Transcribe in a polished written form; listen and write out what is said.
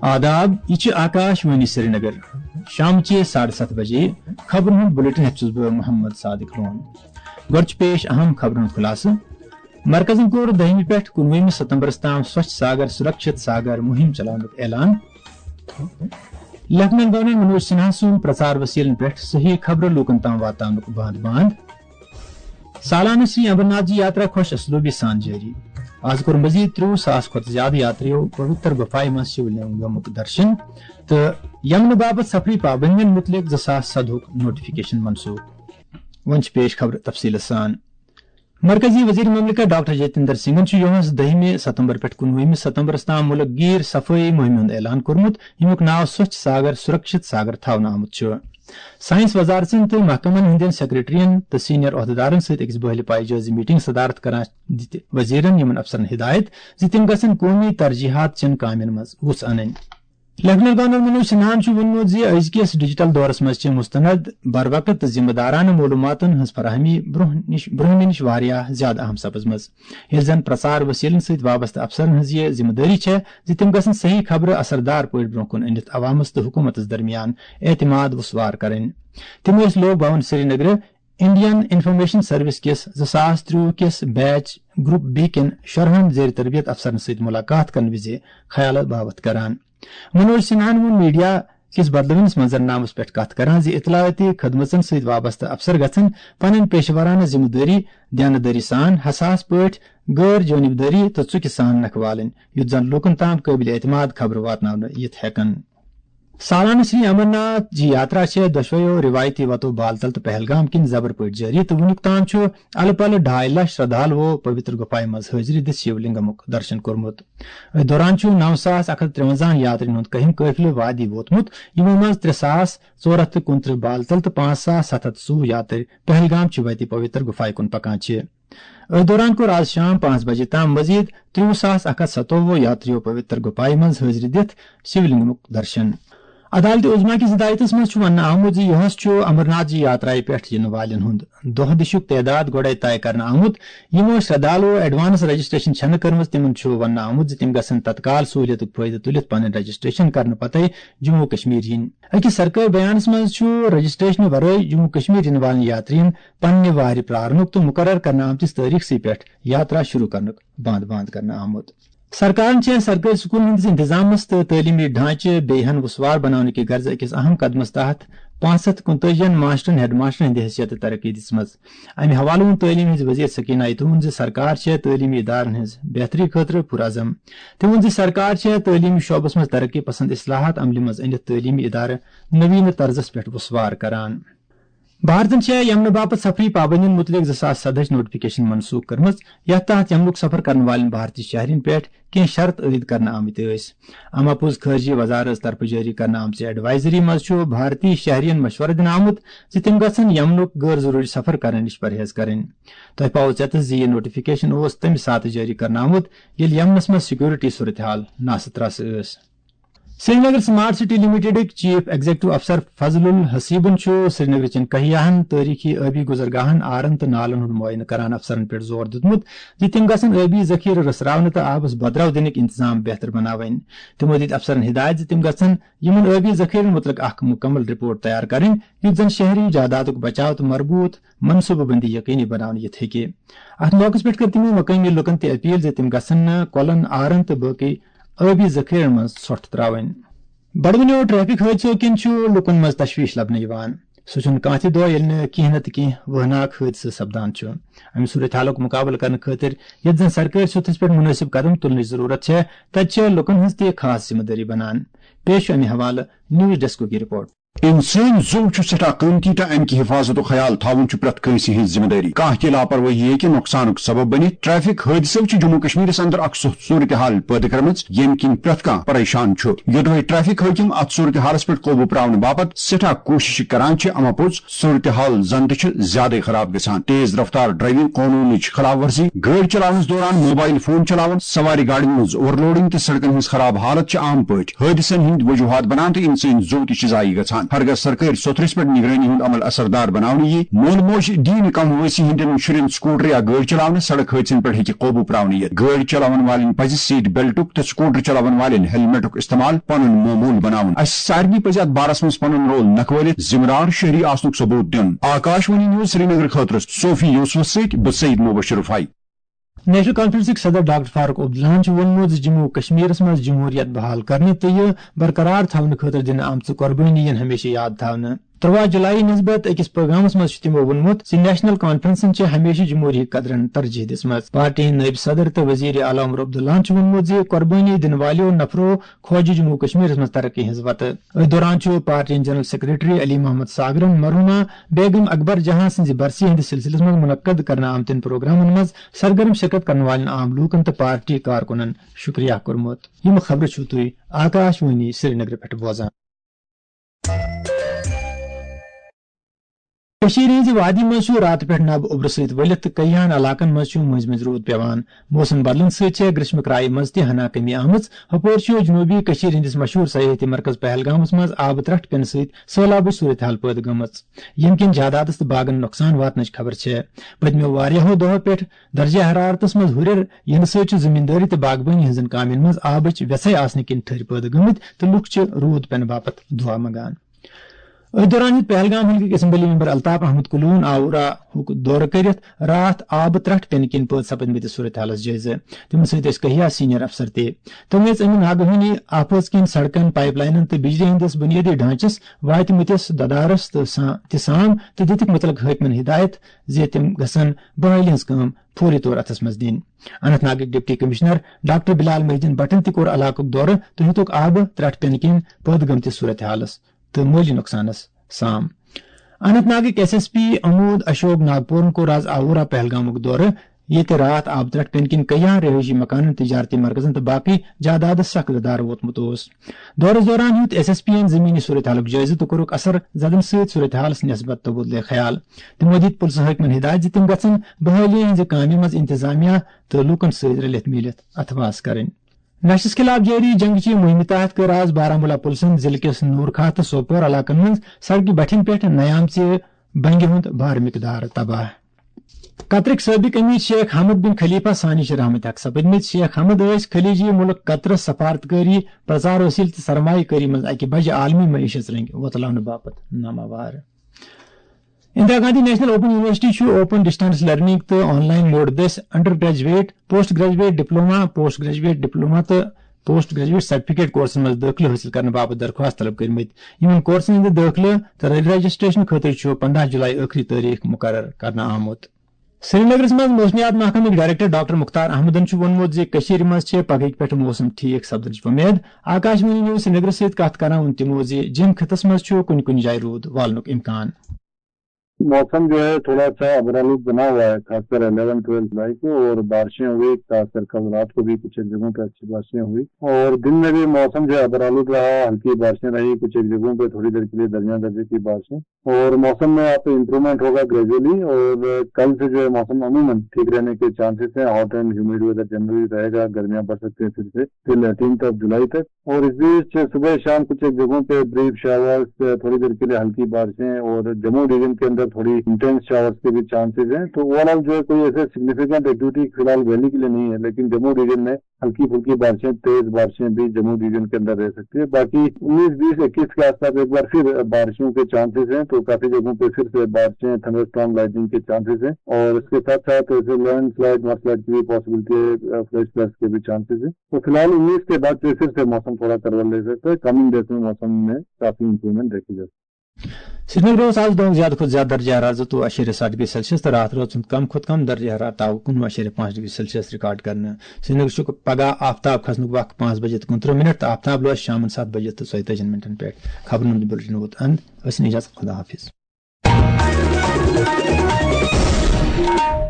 آداب یہ آکاشوانی سری نگر شام چہ 7:30 بجے خبرن ہند بلیٹن ہیس بہ محمد صادق لون گۄڈٕ پیش اہم خبرن ہند خلاصہ مرکزن کور 10 پٮ۪ٹھ 19 ستمبرس تام سوچھ ساگر سرکشت ساگر مہم چلاونُک اعلان لیفٹنٹ گورنر منوج سنہا سن پرچار وسیلن پٮ۪ٹھ صحیح خبر لوکن تام واتناونُک بند سالانہ سری امرناتھ جی یاترا خوش اسلوبی سان جاری آز کور مزید 30,000 کھۄتہٕ زیادٕ یاتریو پویتر گفایہِ منٛز شیولنگمُک درشن تو یمنہٕ باپت سفری پابندین متعلق 2017 نوٹیفکیشن منسوخ ون پیش خبر تفصیل سان مرکزی وزیر مملکت ڈاکٹر جتیندر سنگھن یوہس 10 ستمبر پٮ۪ٹھ 19 ستمبرس تام ملک گیر صفائی مہم ہند اعلان کورمت یمیُک ناو سوچھ ساگر سرکشت ساگر تھاونہٕ آمت سائنس وزارتن تو محکمن ہندین سیکریٹرین تو سینئر عہدیدارن ست أکِس بہلہِ پایہِ جٲیزٕ میٹنگ صدارت کران دِتھ وزیرن یمن افسرن ہدایت زِ تِم گژھن قومی ترجیحات چین کامین منٛز وُژھ انٕنۍ لیفٹنٹ گورنر منوج سنہاہن ووٚنمُت زِ أزکِس ڈیجیٹل دورس منٛز چھِ مستند بروقت تہٕ ذمہٕ دارانہ معلوٗماتن ہٕنٛز فراہمی برونٛہہ نِش واریاہ زیادٕ اہم سپٕزمٕژ ییٚلہِ زن پرسار وسیلن سۭتۍ وابستہٕ افسرن ہٕنٛز یہِ ذمہٕ دٲری چھےٚ زِ تِم گژھن صحیح خبرٕ اثردار پٲٹھۍ برونٛہہ کُن أنِتھ عوامس تہٕ حکوٗمتس درمیان اعتماد وُسوار کرٕنۍ تِم ٲسۍ Lok Bhavan Srinagar Indian information service کِس 2023 کِس بیچ گروپ بی کٮ۪ن شُرہن زیر تربیت افسرن سۭتۍ مُلاقات کرنہٕ وِزِ خیالات باپت کران منوج سنہاہن ووٚن میڈیا کس بدلوٕنس منظرنامس پٮ۪ٹھ کتھ کران زِ اطلاعاتی خدمژن سۭتۍ وابستہٕ افسر گژھن پنٕنۍ پیشورانہ ذمہٕ دٲری دیانہٕ دٲری سان حساس پٲٹھۍ غٲر جٲنِبدٲری تہٕ ژُکہِ سان نکھوالٕنۍ یُتھ زن لوٗکن تام قٲبلِ اعتماد خبرٕ واتناونہٕ یِتھ ہٮ۪کن سالانہ سری امرناتھ جی یاترا چھےٚ دۄشوَیو روایتی وتو بالتل تہٕ پہلگام کِنۍ زبر پٲٹھۍ جٲری تہٕ وُنیُک تام چھُ الہٕ پلہٕ 2.5 لچھ شردھالوو پویتر گفایہِ منٛز حٲضری دِتھ شیولنگمُک درشن کوٚرمُت أتھۍ دوران چھُ 9,153 یاترین ہُنٛد کٔہِم قٲفلہٕ وادی ووتمُت یِمو منٛز 3,429 بالتل تہٕ 5,700 یاترِ پہلگام چہِ وتہِ پویتر گفایہِ کُن پکان چھِ أتھۍ دوران کوٚر آز شام 5 بجے تام مزید 30,127 یاتریو پویتر گفایہِ منٛز حٲضری دِتھ شیولنگمُک درشن عدالت عظمیٰ کِس ہدایتس منٛز چھُ وننہٕ آمُت زِ یُہس چھُ امرناتھ جی یاترایہِ پٮ۪ٹھ یِنہٕ والٮ۪ن ہُنٛد دۄہ دِشُک تعداد گۄڈے طے کرنہٕ آمُت یِمو شردھالوو ایڈوانس رجسٹریشن چھنہٕ کٔرمٕژ تِمن چھُ وننہٕ آمُت زِ تِم گژھن تتکال سہوٗلیتُک فٲیدٕ تُلِتھ پنٕنۍ رجسٹریشن کرنہٕ پتہٕ جموں کشمیر یِنۍ أکِس سرکٲرۍ بیانس منٛز چھُ رجسٹریشنہٕ ورٲے جموں کشمیر یِنہٕ والٮ۪ن یاترین پننہِ وارِ پرارنُک تہٕ مُقرر کرنہٕ آمتِس تٲریٖخسٕے پٮ۪ٹھ یاترا شروٗع کرنُک بنٛد کرنہٕ آمُت سرکارن چھےٚ سرکٲرۍ سکوٗلن ہٕنٛدِس انتظامس تہٕ تعلیمی ڈھانچہٕ بیٚیہِ ہن وُسوار بناونہٕ کہِ غرضہٕ أکِس اہم قدمس تحت 549 ماسٹرن ہیڈ ماسٹرن ہٕنٛدِ حیثیتہٕ ترقی دِژمٕژ امہِ حوالہٕ ووٚن تعلیٖم ہٕنٛز وزیر سکیٖنا یتوٗن زِ سرکار چھےٚ تعلیمی ادارن ہٕنٛز بہتری خٲطرٕ پُرعزم تٔمۍ ووٚن زِ سرکار چھےٚ تعلیمی شعبس منٛز ترقی پسند اصلاحات عملہِ منٛز أنِتھ تعلیمی ادارٕ نویٖنہٕ طرزس پٮ۪ٹھ وُسوار کران بھارتن چھےٚ یمنہٕ باپت سفری پابندین متعلق 2017 نوٹیفکیشن منسوخ کٔرمٕژ یتھ تحت یمنُک سفر کرن والٮ۪ن بھارتی شہرین پٮ۪ٹھ کینٛہہ شرط عٲید کرنہٕ آمٕتۍ ٲسۍ اماپوٚز خارجی وزارت طرفہٕ جٲری کرنہٕ آمژِ ایڈوائزری منٛز چھُ بھارتی شہرین مشورٕ دِنہٕ آمُت زِ تِم گژھن یمنُک غٲر ضروٗری سفر کرنہٕ نِش پرہیز کرٕنۍ تۄہہِ پاوو ژٮ۪تس زِ یہِ نوٹیفکیشن اوس تمہِ ساتہٕ جٲری کرنہٕ آمُت ییٚلہِ یمنس منٛز سیکورٹی صورتحال ناسہٕ ترٛاسہٕ ٲس سری نگر سمارٹ سٹی لمیٹڈٕکۍ چیف ایگزیکٹو افسر فضل الحسیبن چھُ سری نگر چٮ۪ن کہیاہن تٲریخی ٲبی گُزرگاہن آرن تہٕ نالن ہُنٛد معٲینہٕ کران افسرن پٮ۪ٹھ زور دیُتمُت زِ تِم گژھن ٲبی ذخیرٕ رٔسراونہٕ تہٕ آبس بدرو دِنٕکۍ انتظام بہتر بناوٕنۍ تِمو دِتۍ افسرن ہدایت زِ تِم گژھن یِمن ٲبی ذخیرن متعلق اکھ مُکمل رپورٹ تیار کرٕنۍ یُتھ زن شہری جادادُک بچاو تہٕ مربوٗط منصوٗبہٕ بندی یقینی بناونہٕ یِتھ ہیٚکہِ اتھ موقعس پٮ۪ٹھ کٔر تِمو مقٲمی لُکن تہِ اپیل زِ تِم گژھن نہٕ کۄلن آرن تہٕ باقٕے ٲبی ذخیرن منٛز ژھۄٹھ تراوٕنۍ بڑوٕنیو ٹریفک حٲدثو کِنۍ چھُ لُکن منٛز تشویش لبنہٕ یِوان سُہ چھُنہٕ کانٛہہ تہِ دۄہ ییٚلہِ نہٕ کینٛہہ نتہٕ کینٛہہ وٲناک حٲدثہٕ سپدان چھُ امہِ صوٗرت حالُک مُقابلہٕ کرنہٕ خٲطرٕ ییٚتہِ زن سرکٲرۍ سطحس پٮ۪ٹھ مُنٲسِب قدم تُلنٕچ ضروٗرت چھےٚ تتہِ چھےٚ لُکن ہٕنٛز تہِ خاص ذمہٕ دٲری بنان پیش چھُ امہِ حوالہٕ نیوز ڈیسکُک یہِ رپورٹ انسان زو سٹھا قیمتی تو امہ حفاظت خیال تھون پریت کنسی ہز ذمہ داری کھانا تہ لاپرواہی ہیکہ نقصان سبب بنت ٹریفک حادثو جموں کشمیر اندر اخ صورتحال پید کرم یم کن پریت کھانا پریشان یدوے ٹریفک حاکم ات صورتحالس پہ قوبو پراؤن باپت سٹھا کوشش کران اما پوز صورتحال زن تہ زیادہ خراب گژھان تیز رفتار ڈرائیونگ قانون خلاف ورزی گاڑی چلاونس دوران موبائل فون چلاون سواری گاڑی مز اوور لوڈنگ تو سڑکن ہز خراب حالت عام پٲٹھۍ حادثن ہند وجوہات بنان تو انسان زو تہ ضائع گژھان بنان ہرگز سرکاری سوتھرس پہ نگرانی ہند عمل اثردار بناؤ یہ مول موج دین کم ویسی ہندین شرین سکوٹر یا گاڑی چلانے سڑک حادثن پہ ہیکہ قوبو پراؤن یہ گاڑی چلاون والن پز سیٹ بیلٹک تو سکوٹر چلاون والن ہیلمٹک استعمال پن معمول بناؤن اس سارے پز ات بارس مز پن رول نکھولت ذمہ شہری آسنک ثبوت دن آکاشوانی نیوز سری نگر خاطر صوفی یوسف ست بہ سعید مبشر رفائی نیشنل کانفرنسک صدر ڈاکٹر فاروق عبداللہ وونمت جموں کشمیر مز جمہوریت بحال کرنے تو یہ برقرار تھونہ خاطر دن آمت قربانی ہمیشہ یاد تھونہ 13 جولائی نسبت أکس پروگرامس مز تمو وونمت نیشنل کانفرنسن ہمیشہ جمہوری قدرن ترجیح دسمت پارٹی نائب صدر تو وزیر اعلی عمر عبداللہ وونمت قربانی دن والو نفرو کھوج جموں کشمیر مز ترقی ہز وت دوران party general secretary Ali Mohammad ساگرن مرحومہ بیگم اکبر جہاں سز برسی ہند سلسلس مز منعقد کرنے آمتن پروگرامن مز سرگرم شرکت کرنے والن عام لوکن تو پارٹی کارکنن شکریہ کورمت یم خبر چھو تھی آکاشوانی سری نگر پہ بوزان ہز وادی مز رات پہ نب اوبر ست ولت کئیان علاقن مز مز مز رود پیوان موسم بدلن ست گرشم کرائے مز تہ ہنا کمی آمت ہپور جنوبی ہندس مشہور سیاحتی مرکز پہلگامس مز آب ترٹ پین ست سہلابچ صورتحال پید گمت یم کن جائیدادس تو باغن نقصان واتنچ خبر پتمو واریاہو دہو پہ درجہ حرارتس مز ہریر ین ست زمینداری تو باغبانی ہزن کامن مز آبچ ویسے آسن کن ٹھر پید گمت تو لوک رود پین باپت دعا منگان دوران پہلگام ہندک اسمبلی ممبر الطاف احمد کلون آورا دور کرت رات آب ترٹ پین کن پید سپدمت صورت حالس جائزہ تمن ست کہیا سینئر افسر تم امن آگہانی آپز کن سڑکن پائپ لائنن تو بجلی ہندس بنیادی ڈھانچس وات متس ددارس تو سام تو دتک متعلق حکمن ہدایت زِ تم گھن بحالی ہز کام فوری طور اتھس مز دن اننت ناگک ڈپٹی کمشنر ڈاکٹر بلال محدین بٹن تہ کور علاقہ دورہ تو ہیتک آب ترٹ پین کن پید گمتس صورت حالس تو مالی نقصانس سام اننت ناگک ایس ایس پی امود اشوک ناگپورن کو آز آورا پہلگامک دورہ یہ رات آب ترٹ پین کن کئیان رہائشی مکانن تجارتی مرکزن تو باقی جائیداد سخت دار ووتمت دورس دوران ہیت ایس ایس پی این زمینی صورتحالک جائزہ تو کورک اثر زدن ست صورتحالس نسبت تبدیل خیال تمو دت پلس حکمن ہدایت تم گھن بحالی ہز کامہ مز انتظامیہ تو لوکن ست رلت میلت اتواس کریں نشس خلاف جاری جنگ چہ مہم تحت کر آز بارہمولہ پلسن ضلع کس نورکھا تو سوپور علاقن مز سڑکہ بٹھن پہ نیامچ بنگہ ہند بھار مقدار تباہ قطرک سابق امیر شیخ حمد بن خلیفہ ثانی رحمت حق سپدمت شیخ حمد خلیجی ملک قطر سفارتکاری پرچار وسیل تو سرمایہ کاری مز اکہ بجہ عالمی معیشت رنگ وتلاؤن باپت نامور Indira Gandhi national open university open distance learning تو آن لائن موڈ دس undergraduate postgraduate diploma تو پوسٹ گریجویٹ سرٹیفکیٹ کورسن مز داخلہ حاصل کرنے باپت درخواست طلب کرمت کورسن ہند داخلہ تو رجسٹریشن خاطر 15 جولائی آخری تاریخ مقرر کرنا آمت سری نگر مز موسمیات محکمک ڈائریکٹر ڈاکٹر مختار احمدن وونمت زِ مز پگہ پہ موسم ٹھیک سپدنچ امید آکاشوانی نیوز سری نگر ست کت کران تمو جم خطس مز کن جائیں رود والنک امکان موسم جو ہے تھوڑا سا ابرآلود بنا ہوا ہے خاص کر 11-12 جولائی کو اور بارشیں ہوئی خاص کر کل رات کو بھی کچھ ایک جگہوں پہ اچھی بارشیں ہوئی اور دن میں بھی موسم جو ہے ابرآلود رہا ہلکی بارشیں رہی کچھ ایک جگہوں پہ تھوڑی دیر کے لیے درمیان درجے کی بارشیں اور موسم میں آپ امپرومنٹ ہوگا گریجولی اور کل سے جو ہے موسم عموماً ٹھیک رہنے کے چانسز ہیں hot and humid weather generally رہے گا گرمیاں بڑھ سکتے ہیں پھر سے ٹل 18 جولائی تک اور اس بیچ صبح شام کچھ ایک جگہوں پہ بریف شاورز تھوڑی دیر کے لیے ہلکی بارشیں اور جموں ڈویژن کے اندر تھوڑی انٹینس شاورز کے بھی چانسز ہیں تو اوور آل جو ہے کوئی ایسے سگنیفیکینٹ ایکٹیویٹی فی الحال ویلی کے لیے نہیں ہے لیکن جموں ڈویژن میں ہلکی پھلکی بارشیں تیز بارشیں بھی جموں ڈویژن کے اندر رہ سکتی ہے باقی 19, 20, 21 کے آس پاس ایک بار پھر بارشوں کے چانسز ہیں تو کافی جگہوں پہ پھر سے بارشیں تھنڈر اسٹارم لائٹنگ کے چانسز ہیں اور اس کے ساتھ ساتھ لینڈ سلائڈ مس سلائڈ کی بھی پاسبلٹی ہے فلیش فلڈز کے بھی چانسز ہیں تو فی الحال 19 کے بعد پھر سے موسم تھوڑا کرول لے سکتا ہے کمنگ ڈیز میں موسم میں کافی امپرومنٹ دیکھی جا سکتی ہے سری نگر آز دہ زیادہ کھت زیادہ درجہ حرارت 2.7 ڈگری سیلسیس تو رات روز کم کھت کم درجہ حرارت آو 19.5 ڈگری سیلسیس ریکارڈ کرنا سری نگر پگہ آفتاب کھسن وقت 5 بجے 29 منٹ تو آفتاب روز شام 7 بجے 37 منٹن پہ خبرن بلٹن ووت اند اجازت خدا حافظ